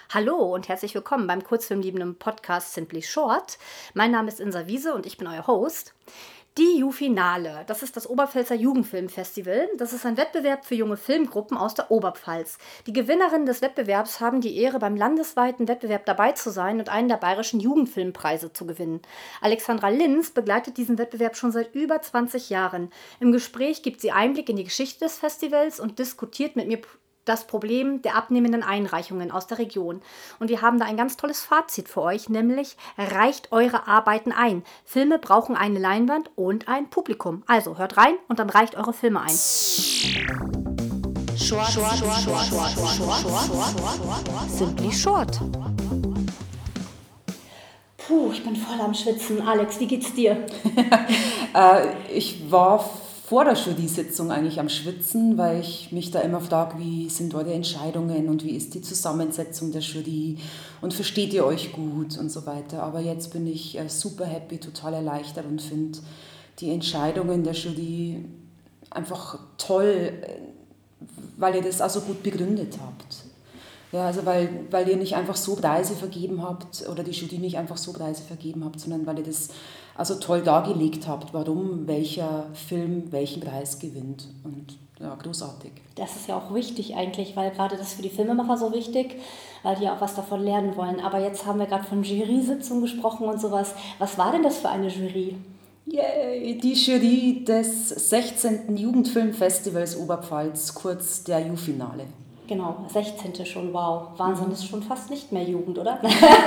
Hallo und herzlich willkommen beim kurzfilmliebenden Podcast Simply Short. Mein Name ist Insa Wiese und ich bin euer Host. Die Jufinale, das ist das Oberpfälzer Jugendfilmfestival. Das ist ein Wettbewerb für junge Filmgruppen aus der Oberpfalz. Die Gewinnerinnen des Wettbewerbs haben die Ehre, beim landesweiten Wettbewerb dabei zu sein und einen der bayerischen Jugendfilmpreise zu gewinnen. Alexandra Linz begleitet diesen Wettbewerb schon seit über 20 Jahren. Im Gespräch gibt sie Einblick in die Geschichte des Festivals und diskutiert mit mir das Problem der abnehmenden Einreichungen aus der Region. Und wir haben da ein ganz tolles Fazit für euch, nämlich reicht eure Arbeiten ein. Filme brauchen eine Leinwand und ein Publikum. Also hört rein und dann reicht eure Filme ein. Simply Short. Puh, ich bin voll am Schwitzen. Alex, wie geht's dir? Ich war vor der Jury-Sitzung eigentlich am Schwitzen, weil ich mich da immer frage, wie sind eure Entscheidungen und wie ist die Zusammensetzung der Jury und versteht ihr euch gut und so weiter. Aber jetzt bin ich super happy, total erleichtert und finde die Entscheidungen der Jury einfach toll, weil ihr das auch so gut begründet habt. Ja, also weil ihr nicht einfach so Preise vergeben habt oder die Jury nicht einfach so Preise vergeben habt, sondern weil ihr das also toll dargelegt habt, warum welcher Film welchen Preis gewinnt. Und ja, großartig. Das ist ja auch wichtig eigentlich, weil gerade das ist für die Filmemacher so wichtig, weil die ja auch was davon lernen wollen. Aber jetzt haben wir gerade von Jury-Sitzung gesprochen und sowas. Was war denn das für eine Jury? Yay, die Jury des 16. Jugendfilmfestivals Oberpfalz, kurz der Jufinale. Genau, 16. schon, wow. Wahnsinn, ist schon fast nicht mehr Jugend, oder?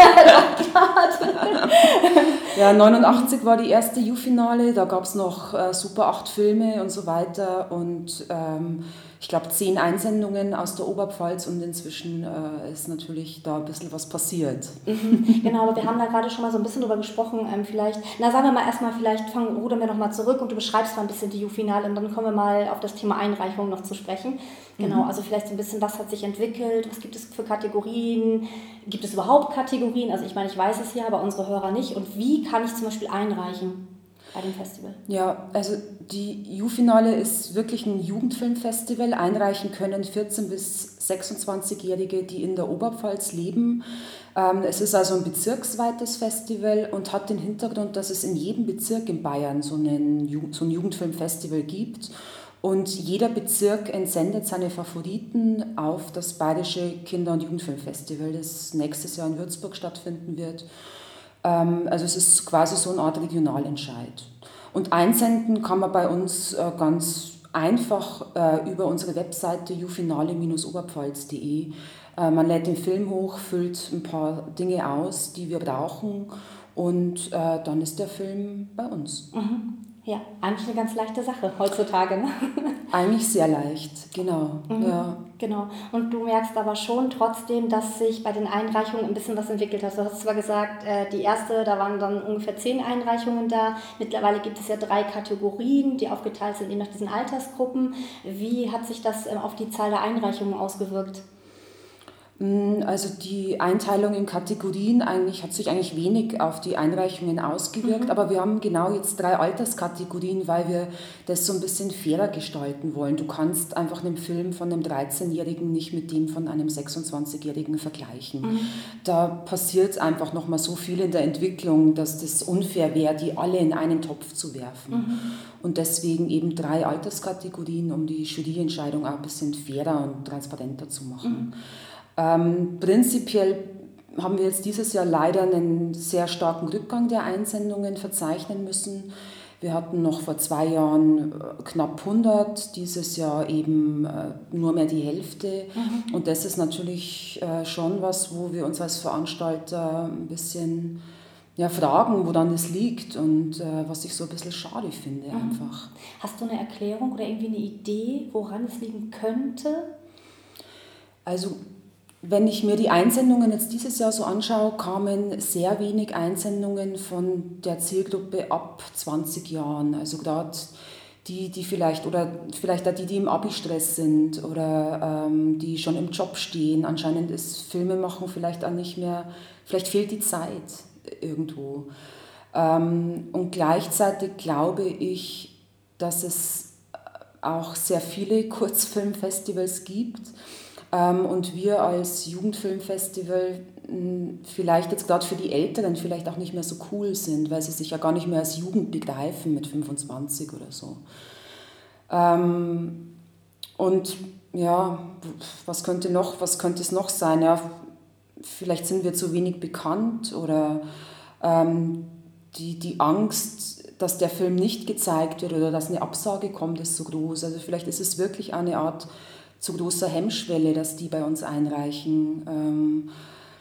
Ja, 89 war die erste Jufinale, da gab es noch Super 8 Filme und so weiter und ich glaube 10 Einsendungen aus der Oberpfalz und inzwischen ist natürlich da ein bisschen was passiert. Genau, aber wir haben da gerade schon mal so ein bisschen drüber gesprochen, vielleicht wir mal erstmal, rudern wir nochmal zurück und du beschreibst mal ein bisschen die Jufinale und dann kommen wir mal auf das Thema Einreichung noch zu sprechen. Genau, also vielleicht so ein bisschen, was hat sich entwickelt, was gibt es für Kategorien, gibt es überhaupt Kategorien? Also ich meine, ich weiß es ja, aber unsere Hörer nicht. Und wie kann ich zum Beispiel einreichen bei dem Festival? Ja, also die Jufinale ist wirklich ein Jugendfilmfestival. Einreichen können 14- bis 26-Jährige, die in der Oberpfalz leben. Es ist also ein bezirksweites Festival und hat den Hintergrund, dass es in jedem Bezirk in Bayern so ein Jugendfilmfestival gibt. Und jeder Bezirk entsendet seine Favoriten auf das Bayerische Kinder- und Jugendfilmfestival, das nächstes Jahr in Würzburg stattfinden wird. Also es ist quasi so eine Art Regionalentscheid. Und einsenden kann man bei uns ganz einfach über unsere Webseite jufinale-oberpfalz.de. Man lädt den Film hoch, füllt ein paar Dinge aus, die wir brauchen und dann ist der Film bei uns. Mhm. Ja, eigentlich eine ganz leichte Sache heutzutage. Ne? Eigentlich sehr leicht, genau. Ja. Genau. Und du merkst aber schon trotzdem, dass sich bei den Einreichungen ein bisschen was entwickelt hat. Du hast zwar gesagt, die erste, da waren dann ungefähr 10 Einreichungen da. Mittlerweile gibt es ja 3 Kategorien, die aufgeteilt sind eben nach diesen Altersgruppen. Wie hat sich das auf die Zahl der Einreichungen ausgewirkt? Also die Einteilung in Kategorien hat sich eigentlich wenig auf die Einreichungen ausgewirkt, aber wir haben genau jetzt 3 Alterskategorien, weil wir das so ein bisschen fairer gestalten wollen. Du kannst einfach einen Film von einem 13-Jährigen nicht mit dem von einem 26-Jährigen vergleichen. Da passiert einfach noch mal so viel in der Entwicklung, dass das unfair wäre, die alle in einen Topf zu werfen. Und deswegen eben 3 Alterskategorien, um die Juryentscheidung auch ein bisschen fairer und transparenter zu machen. Prinzipiell haben wir jetzt dieses Jahr leider einen sehr starken Rückgang der Einsendungen verzeichnen müssen. Wir hatten noch vor 2 Jahren knapp 100, dieses Jahr eben nur mehr die Hälfte. Und das ist natürlich schon was, wo wir uns als Veranstalter ein bisschen fragen, woran es liegt und was ich so ein bisschen schade finde einfach. Hast du eine Erklärung oder irgendwie eine Idee, woran es liegen könnte? Also wenn ich mir die Einsendungen jetzt dieses Jahr so anschaue, kamen sehr wenig Einsendungen von der Zielgruppe ab 20 Jahren. Also gerade die vielleicht, oder vielleicht auch die im Abi-Stress sind oder die schon im Job stehen. Anscheinend ist Filmemachen vielleicht auch nicht mehr, vielleicht fehlt die Zeit irgendwo. Und gleichzeitig glaube ich, dass es auch sehr viele Kurzfilmfestivals gibt, Und wir als Jugendfilmfestival vielleicht jetzt gerade für die Älteren vielleicht auch nicht mehr so cool sind, weil sie sich ja gar nicht mehr als Jugend begreifen mit 25 oder so. Und ja, was könnte es noch sein? Ja, vielleicht sind wir zu wenig bekannt oder die Angst, dass der Film nicht gezeigt wird oder dass eine Absage kommt, ist so groß. Also vielleicht ist es wirklich eine Art zu großer Hemmschwelle, dass die bei uns einreichen.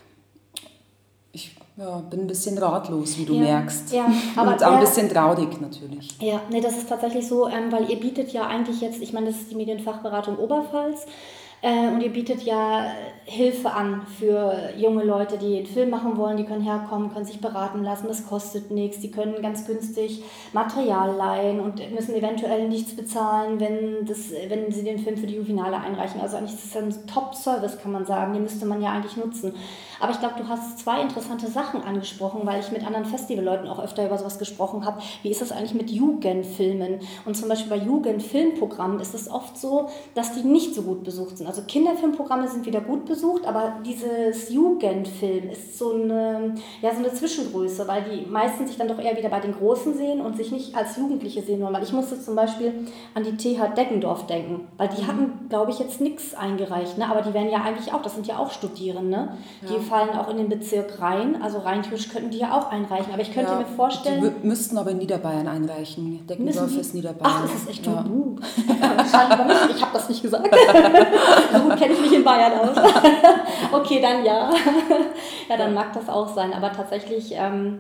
Ich bin ein bisschen ratlos, wie du merkst. Ja, aber und auch ein bisschen traurig natürlich. Ja, nee, das ist tatsächlich so, weil ihr bietet ja eigentlich jetzt, ich meine, das ist die Medienfachberatung Oberpfalz, und ihr bietet ja Hilfe an für junge Leute, die einen Film machen wollen. Die können herkommen, können sich beraten lassen, das kostet nichts. Die können ganz günstig Material leihen und müssen eventuell nichts bezahlen, wenn sie den Film für die Juvenale einreichen. Also eigentlich ist es ein Top-Service, kann man sagen. Den müsste man ja eigentlich nutzen. Aber ich glaube, du hast zwei interessante Sachen angesprochen, weil ich mit anderen Festivalleuten auch öfter über sowas gesprochen habe. Wie ist das eigentlich mit Jugendfilmen? Und zum Beispiel bei Jugendfilmprogrammen ist es oft so, dass die nicht so gut besucht sind. Also Kinderfilmprogramme sind wieder gut besucht, aber dieses Jugendfilm ist so eine Zwischengröße, weil die meisten sich dann doch eher wieder bei den Großen sehen und sich nicht als Jugendliche sehen wollen. Weil ich musste zum Beispiel an die TH Deggendorf denken, weil die hatten, glaube ich, jetzt nichts eingereicht, ne? Aber die werden ja eigentlich auch, das sind ja auch Studierende, die fallen auch in den Bezirk rein, also rein theoretisch könnten die ja auch einreichen, aber ich könnte mir vorstellen... Die müssten aber in Niederbayern einreichen, Deggendorf ist Niederbayern. Ach, das ist echt gut. Ich habe das nicht gesagt. So gut kenne ich mich in Bayern aus. Okay, dann ja. Ja, dann mag das auch sein. Aber tatsächlich,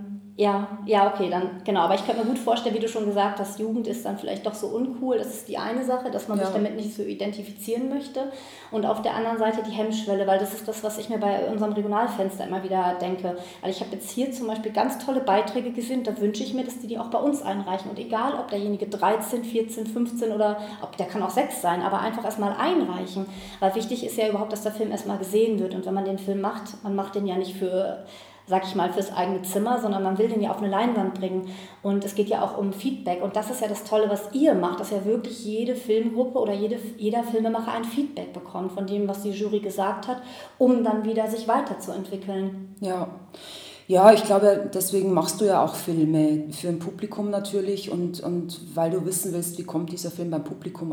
okay, dann genau. Aber ich könnte mir gut vorstellen, wie du schon gesagt hast, Jugend ist dann vielleicht doch so uncool. Das ist die eine Sache, dass man sich damit nicht so identifizieren möchte. Und auf der anderen Seite die Hemmschwelle, weil das ist das, was ich mir bei unserem Regionalfenster immer wieder denke. Weil ich habe jetzt hier zum Beispiel ganz tolle Beiträge gesehen, da wünsche ich mir, dass die auch bei uns einreichen. Und egal, ob derjenige 13, 14, 15 oder ob der kann auch 6 sein, aber einfach erstmal einreichen. Weil wichtig ist ja überhaupt, dass der Film erstmal gesehen wird. Und wenn man den Film macht, man macht den ja nicht fürs eigene Zimmer, sondern man will den ja auf eine Leinwand bringen. Und es geht ja auch um Feedback. Und das ist ja das Tolle, was ihr macht, dass ja wirklich jede Filmgruppe oder jeder Filmemacher ein Feedback bekommt von dem, was die Jury gesagt hat, um dann wieder sich weiterzuentwickeln. Ja, ich glaube, deswegen machst du ja auch Filme für ein Publikum natürlich und weil du wissen willst, wie kommt dieser Film beim Publikum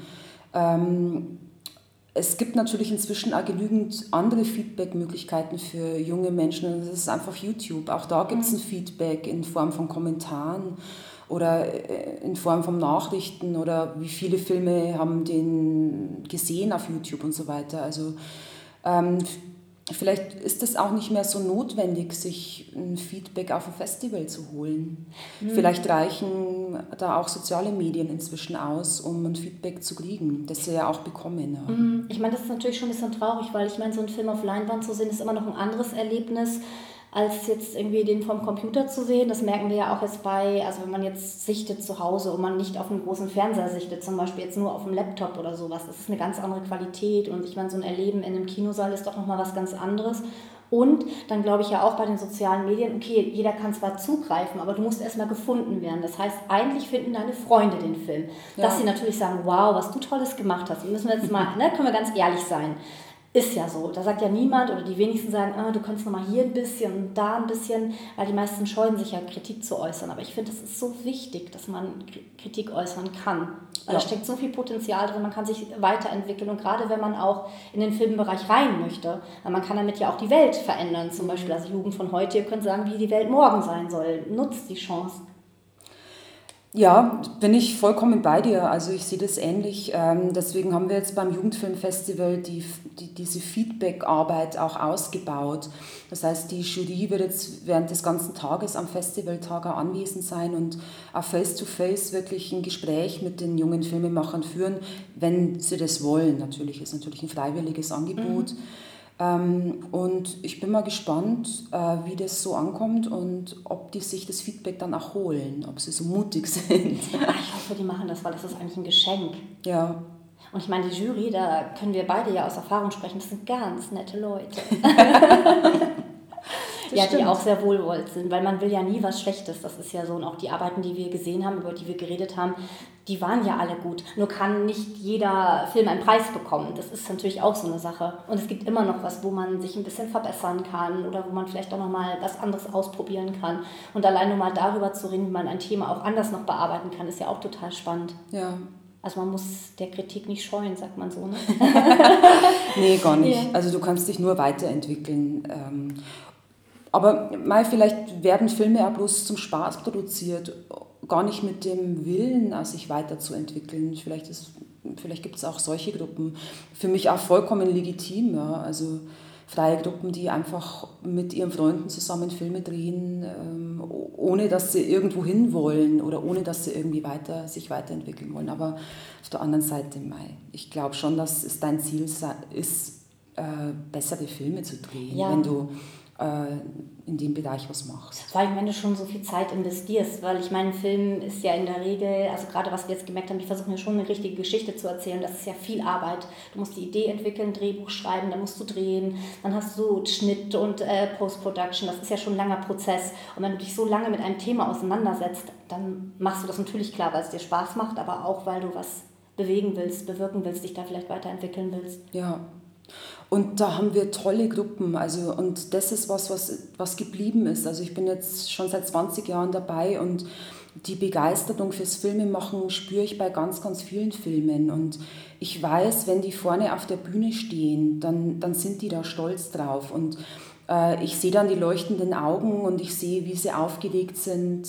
an. Es gibt natürlich inzwischen auch genügend andere Feedback-Möglichkeiten für junge Menschen. Und das ist einfach YouTube. Auch da gibt es ein Feedback in Form von Kommentaren oder in Form von Nachrichten oder wie viele Filme haben den gesehen auf YouTube und so weiter. Also vielleicht ist es auch nicht mehr so notwendig, sich ein Feedback auf ein Festival zu holen. Vielleicht reichen da auch soziale Medien inzwischen aus, um ein Feedback zu kriegen, das sie ja auch bekommen haben. Ich meine, das ist natürlich schon ein bisschen traurig, weil ich meine, so einen Film auf Leinwand zu sehen, ist immer noch ein anderes Erlebnis, als jetzt irgendwie den vom Computer zu sehen. Das merken wir ja auch jetzt also wenn man jetzt sichtet zu Hause und man nicht auf einem großen Fernseher sichtet, zum Beispiel jetzt nur auf dem Laptop oder sowas, das ist eine ganz andere Qualität und ich meine, so ein Erleben in einem Kinosaal ist doch nochmal was ganz anderes. Und dann glaube ich ja auch bei den sozialen Medien, okay, jeder kann zwar zugreifen, aber du musst erstmal gefunden werden. Das heißt, eigentlich finden deine Freunde den Film. Dass sie natürlich sagen, wow, was du Tolles gemacht hast. Und müssen wir jetzt mal, können wir ganz ehrlich sein. Ist ja so. Da sagt ja niemand oder die wenigsten sagen, du kannst nochmal hier ein bisschen und da ein bisschen, weil die meisten scheuen sich ja, Kritik zu äußern. Aber ich finde, es ist so wichtig, dass man Kritik äußern kann. Weil da steckt so viel Potenzial drin, man kann sich weiterentwickeln. Und gerade wenn man auch in den Filmbereich rein möchte, weil man kann damit ja auch die Welt verändern. Zum Beispiel als Jugend von heute, ihr könnt sagen, wie die Welt morgen sein soll. Nutzt die Chance. Ja, bin ich vollkommen bei dir. Also ich sehe das ähnlich. Deswegen haben wir jetzt beim Jugendfilmfestival diese Feedback-Arbeit auch ausgebaut. Das heißt, die Jury wird jetzt während des ganzen Tages am Festivaltag auch anwesend sein und auch face-to-face wirklich ein Gespräch mit den jungen Filmemachern führen, wenn sie das wollen. Natürlich ist natürlich ein freiwilliges Angebot. Und ich bin mal gespannt, wie das so ankommt und ob die sich das Feedback dann auch holen, ob sie so mutig sind. Ich hoffe, die machen das, weil das ist eigentlich ein Geschenk. Ja. Und ich meine, die Jury, da können wir beide ja aus Erfahrung sprechen, das sind ganz nette Leute. Ja, die auch sehr wohlwollend sind, weil man will ja nie was Schlechtes. Das ist ja so. Und auch die Arbeiten, die wir gesehen haben, über die wir geredet haben, die waren ja alle gut. Nur kann nicht jeder Film einen Preis bekommen. Das ist natürlich auch so eine Sache. Und es gibt immer noch was, wo man sich ein bisschen verbessern kann oder wo man vielleicht auch nochmal was anderes ausprobieren kann. Und allein nur mal darüber zu reden, wie man ein Thema auch anders noch bearbeiten kann, ist ja auch total spannend. Ja. Also man muss der Kritik nicht scheuen, sagt man so, ne? Nee, gar nicht. Ja. Also du kannst dich nur weiterentwickeln. Aber vielleicht werden Filme ja bloß zum Spaß produziert, gar nicht mit dem Willen, sich weiterzuentwickeln. Vielleicht gibt es auch solche Gruppen. Für mich auch vollkommen legitim. Ja. Also freie Gruppen, die einfach mit ihren Freunden zusammen Filme drehen, ohne dass sie irgendwo hin wollen oder ohne dass sie irgendwie sich weiterentwickeln wollen. Aber auf der anderen Seite, ich glaube schon, dass es dein Ziel ist, bessere Filme zu drehen, wenn du in dem Bereich was machst. Vor allem, wenn du schon so viel Zeit investierst, weil ich meine, ein Film ist ja in der Regel, also gerade was wir jetzt gemerkt haben, die versuchen ja schon eine richtige Geschichte zu erzählen, das ist ja viel Arbeit. Du musst die Idee entwickeln, Drehbuch schreiben, dann musst du drehen, dann hast du Schnitt und Post-Production, das ist ja schon ein langer Prozess. Und wenn du dich so lange mit einem Thema auseinandersetzt, dann machst du das natürlich klar, weil es dir Spaß macht, aber auch, weil du was bewegen willst, bewirken willst, dich da vielleicht weiterentwickeln willst. Ja. Und da haben wir tolle Gruppen, und das ist was geblieben ist. Also ich bin jetzt schon seit 20 Jahren dabei und die Begeisterung fürs Filmemachen spüre ich bei ganz, ganz vielen Filmen. Und ich weiß, wenn die vorne auf der Bühne stehen, dann sind die da stolz drauf. Und ich sehe dann die leuchtenden Augen und ich sehe, wie sie aufgeregt sind.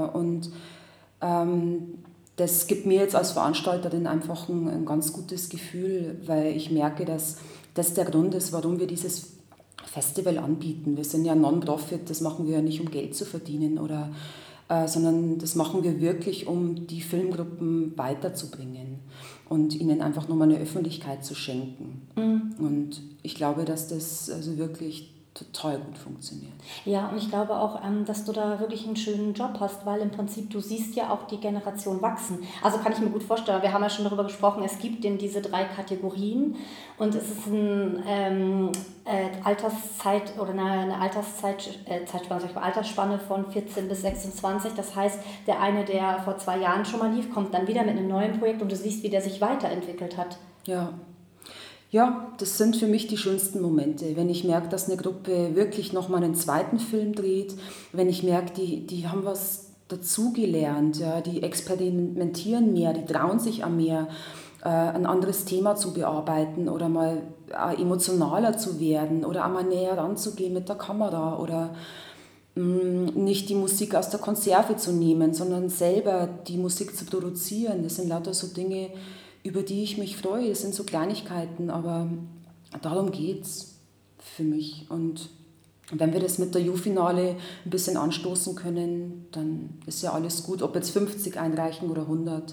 Das gibt mir jetzt als Veranstalterin einfach ein ganz gutes Gefühl, weil ich merke, dass das der Grund ist, warum wir dieses Festival anbieten. Wir sind ja Non-Profit, das machen wir ja nicht, um Geld zu verdienen, sondern das machen wir wirklich, um die Filmgruppen weiterzubringen und ihnen einfach nochmal eine Öffentlichkeit zu schenken. Mhm. Und ich glaube, dass das also wirklich total gut funktioniert. Ja, und ich glaube auch, dass du da wirklich einen schönen Job hast, weil im Prinzip du siehst ja auch die Generation wachsen. Also kann ich mir gut vorstellen, wir haben ja schon darüber gesprochen, es gibt eben diese 3 Kategorien und es ist eine Alterszeit oder eine Altersspanne von 14 bis 26. Das heißt, der eine, der vor 2 Jahren schon mal lief, kommt dann wieder mit einem neuen Projekt und du siehst, wie der sich weiterentwickelt hat. Ja, das sind für mich die schönsten Momente, wenn ich merke, dass eine Gruppe wirklich nochmal einen zweiten Film dreht, wenn ich merke, die haben was dazugelernt, ja, die experimentieren mehr, die trauen sich auch mehr, ein anderes Thema zu bearbeiten oder mal emotionaler zu werden oder auch mal näher ranzugehen mit der Kamera oder nicht die Musik aus der Konserve zu nehmen, sondern selber die Musik zu produzieren. Das sind lauter so Dinge, über die ich mich freue. Das sind so Kleinigkeiten, aber darum geht es für mich. Und wenn wir das mit der U-Finale ein bisschen anstoßen können, dann ist ja alles gut. Ob jetzt 50 einreichen oder 100,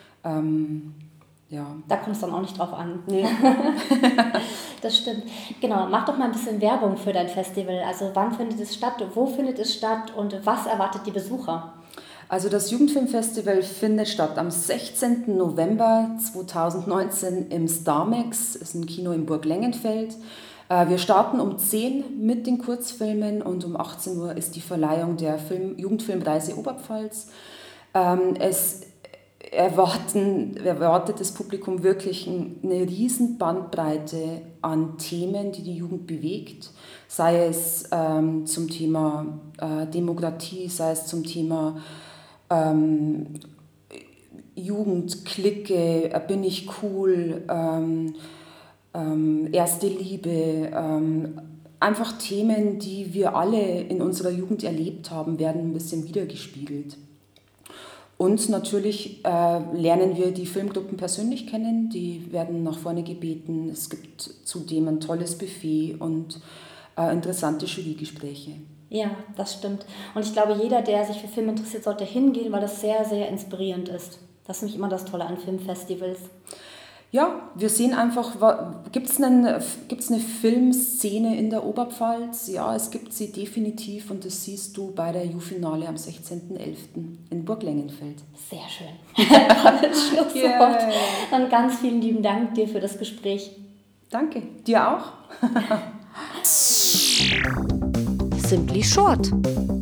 ja. Da kommt es dann auch nicht drauf an. Nee. Das stimmt. Genau, mach doch mal ein bisschen Werbung für dein Festival. Also wann findet es statt, wo findet es statt und was erwartet die Besucher? Also das Jugendfilmfestival findet statt am 16. November 2019 im Starmax, ist ein Kino in Burglengenfeld. Wir starten um 10 mit den Kurzfilmen und um 18 Uhr ist die Verleihung der Jugendfilmpreise Oberpfalz. Es erwartet das Publikum wirklich eine riesen Bandbreite an Themen, die die Jugend bewegt, sei es zum Thema Demokratie, sei es zum Thema Jugend, Clique, bin ich cool, erste Liebe, einfach Themen, die wir alle in unserer Jugend erlebt haben, werden ein bisschen wiedergespiegelt. Und natürlich lernen wir die Filmgruppen persönlich kennen, die werden nach vorne gebeten. Es gibt zudem ein tolles Buffet und interessante Jurygespräche. Ja, das stimmt. Und ich glaube, jeder, der sich für Film interessiert, sollte hingehen, weil das sehr, sehr inspirierend ist. Das ist nämlich immer das Tolle an Filmfestivals. Ja, wir sehen einfach, gibt's eine Filmszene in der Oberpfalz? Ja, es gibt sie definitiv und das siehst du bei der U-Finale am 16.11. in Burglengenfeld. Sehr schön. Tolles Schlusswort. Yeah. Und ganz vielen lieben Dank dir für das Gespräch. Danke, dir auch. Simply Short.